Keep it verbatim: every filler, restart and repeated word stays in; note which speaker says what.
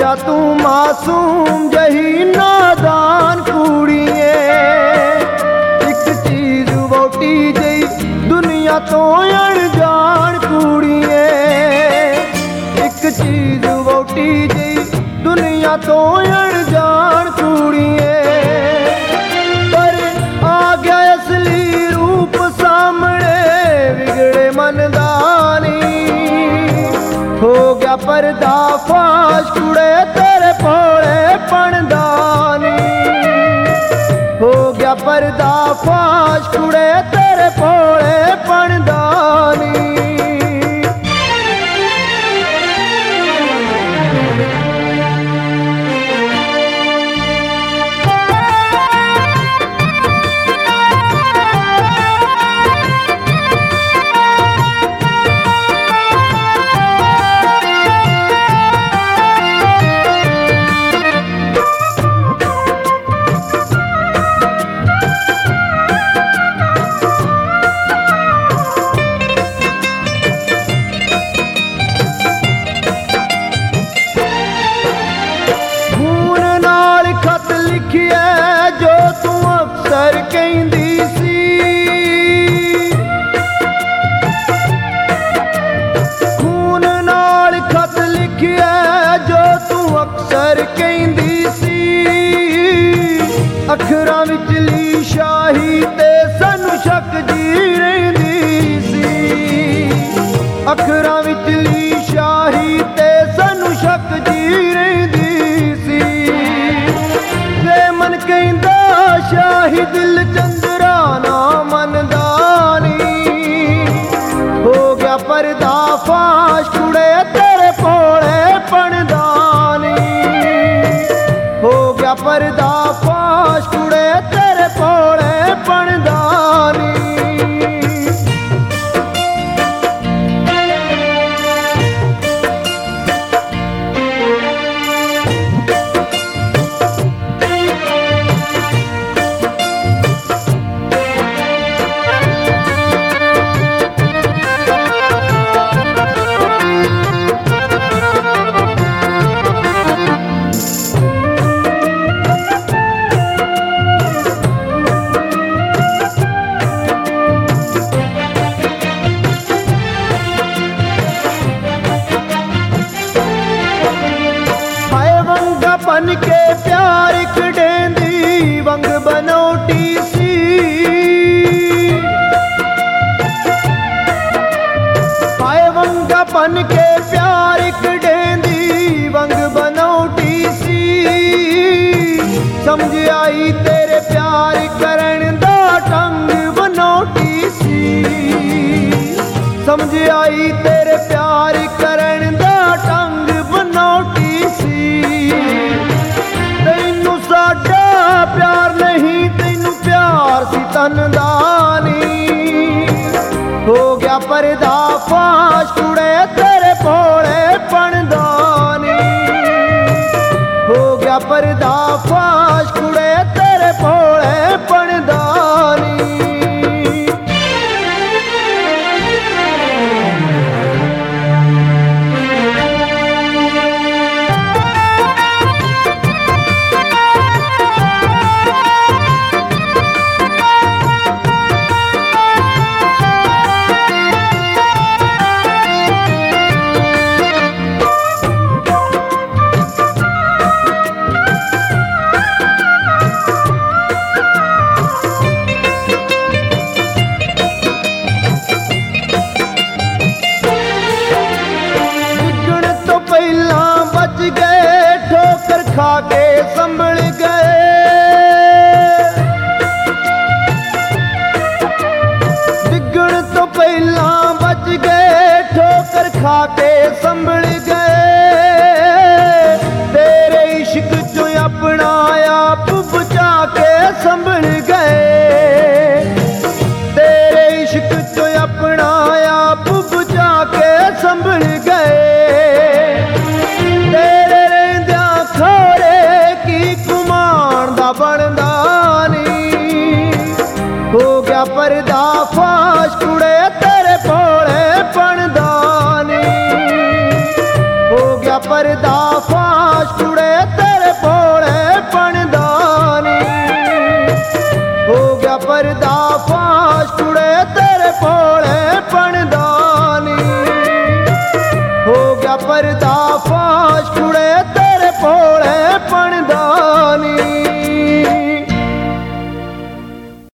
Speaker 1: जा तू मासूम जही नादान कुड़िए। एक चीज वोटी जई दुनिया तो अनजान कुड़िए। एक चीज वोटी जई दुनिया तो अनजान कुड़िए। पर आ गया असली रूप सामने बिगड़े मनदानी। हो गया पर्दाफाश कुड़े तेरे भोले पणदानी। हो गया पर्दाफाश कुड़े तेरे भोले पणदानी। जो तू अक्सर कहंदी सी, खून नाल खत लिखिया जो तू अक्सर कहंदी सी। अखरां विचली शाही ते सानू शक जी रहिंदी सी। अखरां विचली शाही ते सानू शक जी रहिंदी सी। मन कहंदा शाही दिल चंद्रा ना मनदानी। हो गया पर्दाफाश कुड़े तेरे भोले पणदानी। हो गया पर्दाफाश कुड़े तेरे भोले पणदानी। बन के प्यार कडेंदी वंग बनोटी सी। पाए वंगा बन के प्यार कडेंदी वंग बनोटी सी। समझ आई तेरे प्यार करन दा ढंग बनोटी सी। समझ आई तेरे प्यार करन दा ढंग बनोटी सी। तैनू साडा प्यार नहीं तैनू प्यार सी तनदानी। हो गया पर्दाफाश कुड़े तेरे भोले पणदानी। हो गया पर्दाफाश कुड़े तेरे भोले पणदानी। बच गए ठोकर खा के संभल गए। डिगण तो पहला बच गए ठोकर खा के संभल गए। तेरे इश्क चो अपना आप बचा के संभल गए। तेरे इश्क चो अपना आप बचा के संभल गए। तेरे रहिंदियां खोरे की ਪਰਦਾ ਫਾਸ਼ ਕੁੜੇ ਤੇਰੇ ਪੋ